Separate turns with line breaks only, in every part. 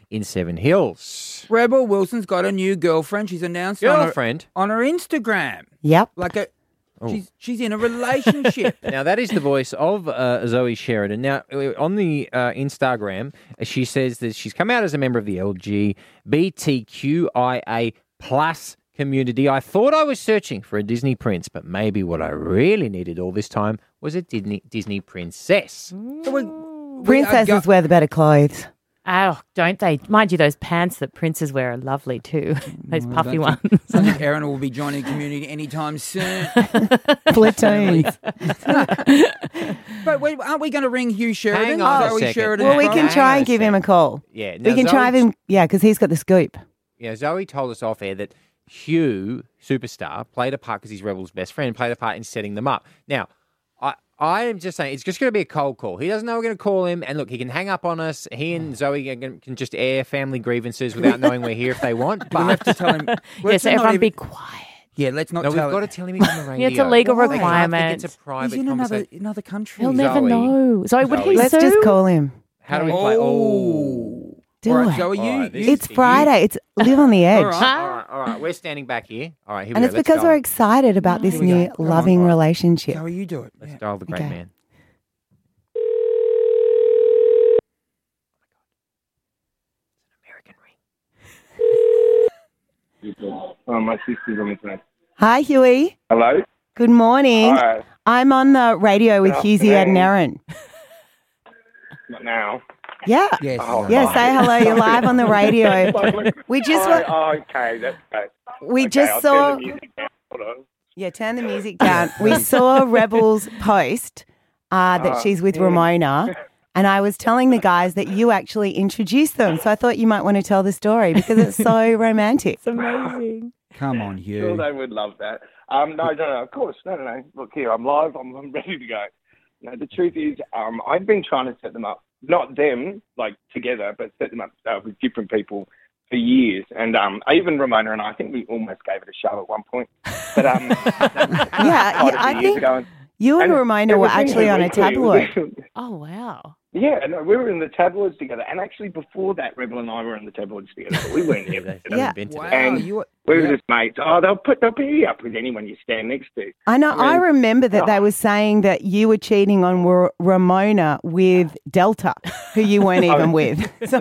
in Seven Hills.
Rebel Wilson's got a new girlfriend. She's announced
Girlfriend?
on her Instagram.
Yep.
She's in a relationship.
Now, that is the voice of Zoe Sheridan. Now, on the Instagram, she says that she's come out as a member of the LGBTQIA plus community. I thought I was searching for a Disney prince, but maybe what I really needed all this time was a Disney princess.
Princesses wear the better clothes.
Oh, don't they? Mind you, those pants that princes wear are lovely too. Those puffy ones.
I think Erin will be joining the community anytime soon.
Platoons.
But wait, aren't we going to ring Hugh Sheridan?
Hang on a
Zoe
second.
Sheridan.
Well, we
Hang
can
on
try
a
and give him a call.
Yeah,
We can try him, because he's got the scoop.
Yeah, Zoe told us off air that Hugh, superstar, played a part because he's Rebel's best friend, played a part in setting them up. Now, I am just saying, it's just going to be a cold call. He doesn't know we're going to call him. And look, he can hang up on us. He and Zoe can just air family grievances without knowing we're here if they want. But
We'll have to tell him.
Yeah, so everyone be quiet.
Yeah, let's not
no,
tell
we've got to tell him he's on the radio.
Yeah, it's a legal
Why?
requirement.
It's a private
He's in
conversation.
another country.
He'll never
Zoe.
know. Zoe, would he
Let's
sue?
just call him.
How do we play?
Do
All right,
it.
Zoe,
All right, this
It's
is
Friday. It's live on the edge.
All right.
All right. We're standing back here. All right, here we
And
go.
it's
Let's
because
dial.
we're excited about this
Here we
new
go. Come on,
loving
all right.
relationship.
Zoe, you do it.
Let's
Yeah.
dial the great
Okay.
man.
My sister's on the phone.
Hi, Huey.
Hello?
Good morning.
Hi.
I'm on the radio with
Good
Hughesy Ed and
afternoon.
Erin.
Not now.
Yeah.
Yes.
Oh,
Yeah,
hi.
say hello. You're live on the radio. We just
Hi,
wa-
okay, that's great.
we
Okay,
just
I'll
saw.
turn the music down. Hold on.
Yeah, turn the music down. We saw Rebel's post that she's with Ramona, and I was telling the guys that you actually introduced them. So I thought you might want to tell the story because it's so romantic.
It's amazing.
Come on, Hugh.
Sure, they would love that. No, of course. No. Look here, I'm live. I'm ready to go. No, the truth is, I've been trying to set them up, not them, like together, but set them up with different people for years. And even Ramona and I think we almost gave it a shove at one point. But
I think you and Ramona were actually on a tabloid.
Oh, wow.
Yeah, no, we were in the tabloids together. And actually before that, Rebel and I were in the tabloids together. But we weren't here.
Yeah.
Invented
Wow.
it.
And
you were,
we were just mates. Oh, they'll put you up with anyone you stand next to.
I know. I
mean,
remember that they were saying that you were cheating on Ramona with Delta, who you weren't even with. So,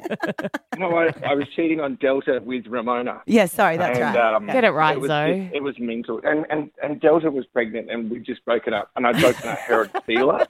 I was cheating on Delta with Ramona.
yeah, sorry, that's
And,
right.
Get it right,
it was
Zoe.
it was mental. And Delta was pregnant and we just broke it up. And I'd broken up Herod Steeler.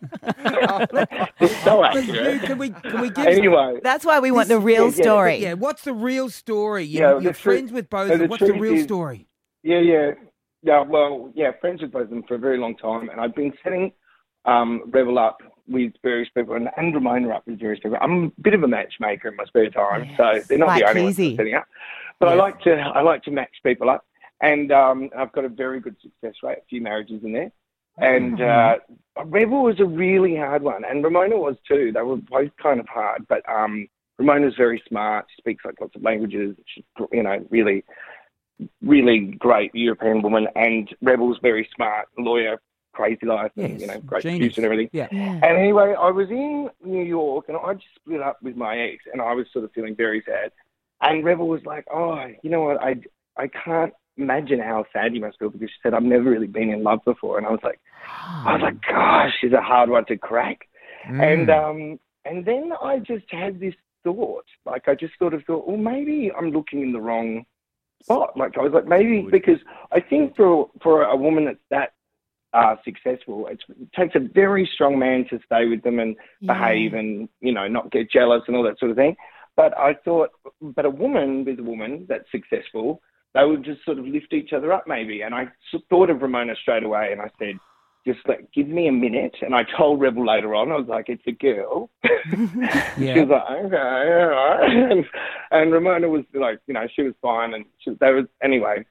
It's so
But Hugh,
accurate.
can we give
Anyway.
That's why we want the real story.
Yeah, what's the real story?
Yeah,
You're
the
friends
truth-
with both
so
of them.
the
What's the
truth
real
is-
story?
Yeah, well, friends with both of them for a very long time. And I've been setting Rebel up with various people and Ramona up with various people. I'm a bit of a matchmaker in my spare time, so they're not
Like
the only ones
easy.
I'm setting up. But I like to match people up. And I've got a very good success rate, a few marriages in there. And Rebel was a really hard one, and Ramona was too. They were both kind of hard, but Ramona's very smart. She speaks like lots of languages. She's, really, really great European woman, and Rebel's very smart, lawyer, crazy life,
Yes,
and, great
genius.
excuse and everything.
Yeah.
And anyway, I was in New York, and I just split up with my ex, and I was sort of feeling very sad. And Rebel was like, "Oh, you know what? I can't imagine how sad you must feel," because she said, "I've never really been in love before." And I was like, "Gosh, she's a hard one to crack." And then I just had this thought, like I just sort of thought, well, maybe I'm looking in the wrong spot. Like I was like, maybe because I think for a woman that's that successful, it takes a very strong man to stay with them and behave and not get jealous and all that sort of thing. But I thought, but a woman with a woman that's successful, they would just sort of lift each other up maybe. And I thought of Ramona straight away, and I said, just like, give me a minute. And I told Rebel later on, I was like, it's a girl. She was like, okay, all right. And Ramona was like, she was fine. And anyway,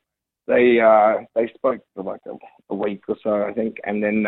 they spoke for like a week or so, I think. And then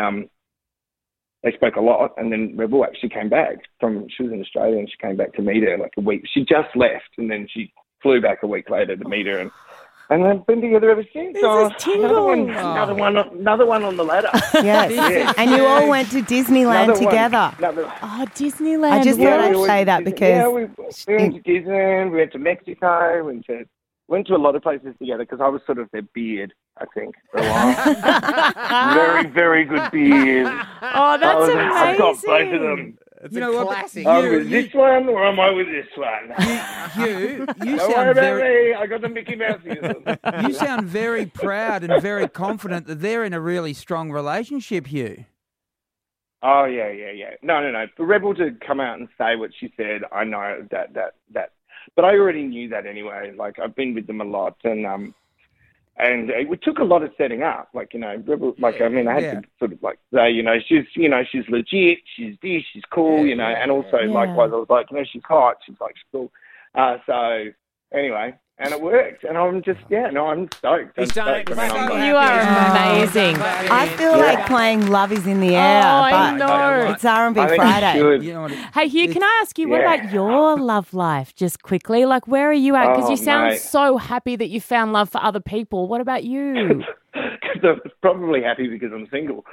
they spoke a lot. And then Rebel actually came back she was in Australia, and she came back to meet her like a week. She just left, and then she flew back a week later to meet her. And And they've been together ever since.
This is tingles.
Another one on the ladder.
Yes. And you all went to Disneyland
Another one.
together.
Oh, Disneyland.
I just thought I'd
we
say
went
that
to Disney.
because
Yeah, we went to Disneyland, we went to Mexico, went to a lot of places together because I was sort of their beard, I think, for a while. Very, very good beard.
Oh, that's amazing.
I've got both of them.
It's
You
a
know what?
classic.
I'm with this one or am I with this one?
You
Don't worry
sound
about
very
me. I got the Mickey Mouse ears.
you sound very proud and very confident that they're in a really strong relationship, Hugh.
Oh, yeah. No. For Rebel to come out and say what she said, I know that. But I already knew that anyway. Like, I've been with them a lot, and it took a lot of setting up. Like, Rebel, I had to sort of, say, she's legit, she's this, she's cool, and also, likewise, I was like, she's hot, she's cool. So, anyway, and it worked. And I'm just, I'm stoked.
He's done it.
I'm stoked.
You are amazing.
I feel like playing Love is in the Air,
I
but
know.
it's R&B
I think
Friday.
you should.
You know what?
Hey, Hugh, can I ask you, what
Yeah.
about your love life, just quickly? Like, where are you at? Because you sound
mate.
so happy that you found love for other people. What about you?
Because I'm probably happy because I'm single.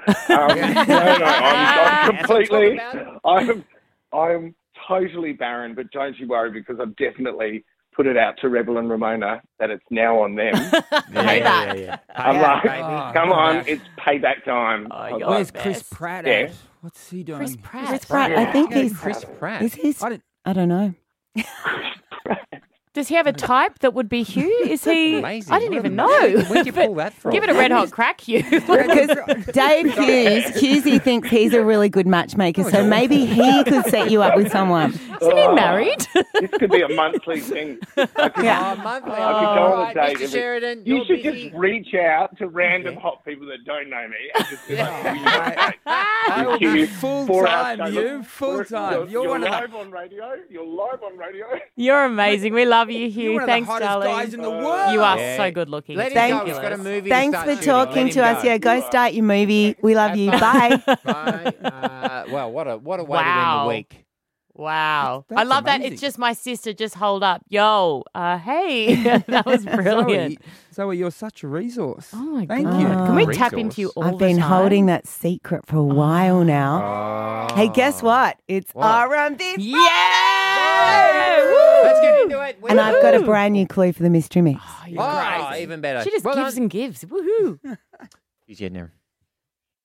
I'm completely, I'm totally barren, but don't you worry because I've definitely put it out to Rebel and Ramona that it's now on them.
Yeah.
I'm like,
Oh,
come on, it's payback time.
Oh,
I was
you're
like,
Where's
the
Chris
best.
Pratt
Yeah.
at? What's he doing?
Chris Pratt.
Chris Pratt, I think he's...
Chris Pratt.
Is he...
I didn't-
I don't know.
Does he have a type that would be Hugh? Is he?
Amazing.
I didn't
What
even
a-
know.
Where'd you pull that from?
Give it a red hot crack, Hugh.
Because Dave Hughesy thinks he's a really good matchmaker, so maybe he could set you up with someone.
Isn't he married?
This could be a monthly thing.
Yeah.
Monthly.
I could go on a
Alright,
date.
Mr. Sheridan,
You
you're
should
busy.
just reach out to random hot people that don't know me. And just be like, "Will you go on a date?"
I will
Hugh,
be full
4 hours
time,
show.
you
Look,
full time.
You're
You're one of
live
the
on radio. You're live on radio.
You're amazing. We love you,
you're
Hugh.
one of
Thanks,
the hottest
darling.
guys in the world.
You are
Yeah.
so good looking.
Let
It's
him go.
Thanks.
He's got a movie to
Thanks
start
for
shooting.
talking
Let
to
him
us. Yeah, go start your movie. We love you. Bye.
Bye. Well, what a way to
Wow.
end the week.
Wow. I
That's
love that.
amazing.
It's just my sister just hold up. Yo, hey. That was brilliant.
Zoe, you're such a resource.
Oh my
Thank
God.
you.
Can we
Resource.
tap into you all
I've
the
been
time?
holding that secret for a while now. Hey, guess what? It's
What?
R&B
Yeah!
Let's get into it.
And I've got a brand new clue for the mystery mix.
Oh, you're
Oh,
great.
even better.
She just
Well
gives
done.
and gives. Woohoo.
He's getting there.